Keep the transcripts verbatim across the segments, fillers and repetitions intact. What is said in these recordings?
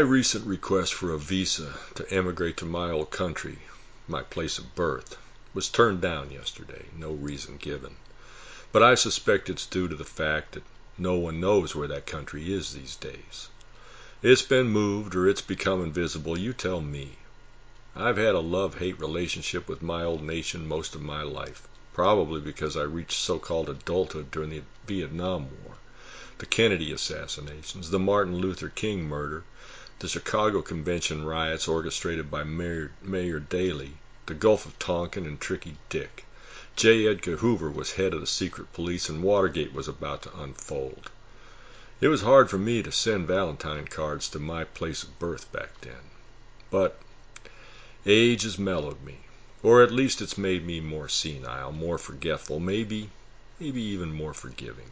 recent request for a visa to emigrate to my old country, my place of birth, was turned down yesterday, no reason given. But I suspect it's due to the fact that no one knows where that country is these days. It's been moved or it's become invisible, you tell me. I've had a love-hate relationship with my old nation most of my life, probably because I reached so-called adulthood during the Vietnam War, the Kennedy assassinations, the Martin Luther King murder, the Chicago Convention riots orchestrated by Mayor, Mayor Daley, the Gulf of Tonkin and Tricky Dick. J. Edgar Hoover was head of the secret police and Watergate was about to unfold. It was hard for me to send Valentine cards to my place of birth back then. But age has mellowed me, or at least it's made me more senile, more forgetful, maybe, maybe even more forgiving.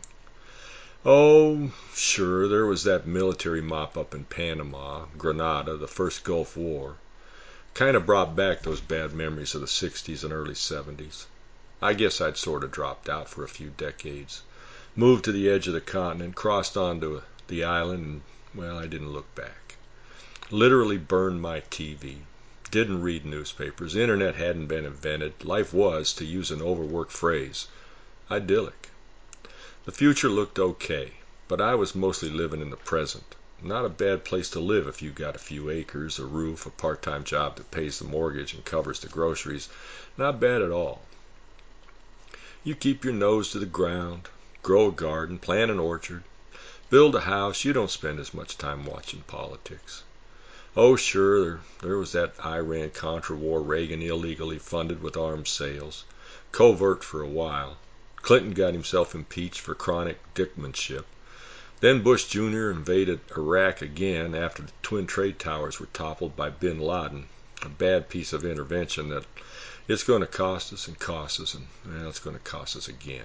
Oh, sure, there was that military mop-up in Panama, Grenada, the first Gulf War. Kind of brought back those bad memories of the sixties and early seventies. I guess I'd sort of dropped out for a few decades. Moved to the edge of the continent, crossed onto the island, and, well, I didn't look back. Literally burned my T V. Didn't read newspapers. Internet hadn't been invented. Life was, to use an overworked phrase, idyllic. The future looked okay, but I was mostly living in the present. Not a bad place to live if you got a few acres, a roof, a part-time job that pays the mortgage and covers the groceries. Not bad at all. You keep your nose to the ground, grow a garden, plant an orchard, build a house. You don't spend as much time watching politics. Oh, sure, there, there was that Iran-Contra war Reagan illegally funded with arms sales. Covert for a while. Clinton got himself impeached for chronic dickmanship. Then Bush Junior invaded Iraq again after the Twin Trade Towers were toppled by bin Laden. A bad piece of intervention that it's going to cost us and cost us, and well, it's going to cost us again.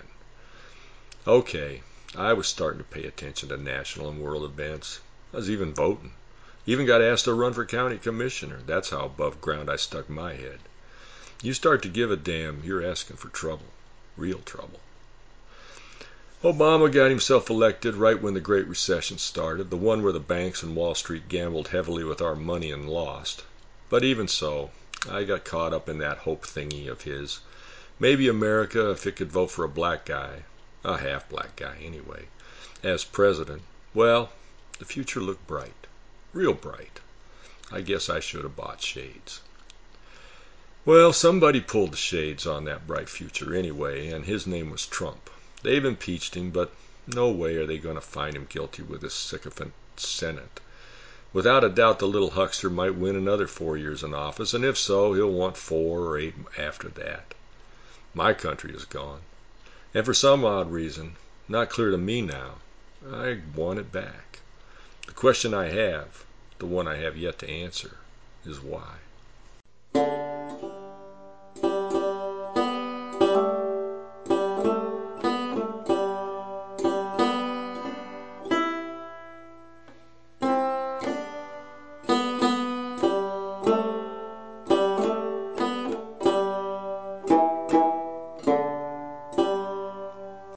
Okay, I was starting to pay attention to national and world events. I was even voting. Even got asked to run for county commissioner. That's how above ground I stuck my head. You start to give a damn, you're asking for trouble. Real trouble. Obama got himself elected right when the Great Recession started, the one where the banks and Wall Street gambled heavily with our money and lost. But even so, I got caught up in that hope thingy of his. Maybe America, if it could vote for a black guy, a half-black guy anyway, as president, well, the future looked bright. Real bright. I guess I should have bought shades. Well, somebody pulled the shades on that bright future anyway, and his name was Trump. They've impeached him, but no way are they going to find him guilty with this sycophant Senate. Without a doubt, the little huckster might win another four years in office, and if so, he'll want four or eight after that. My country is gone. And for some odd reason, not clear to me now, I want it back. The question I have, the one I have yet to answer, is why.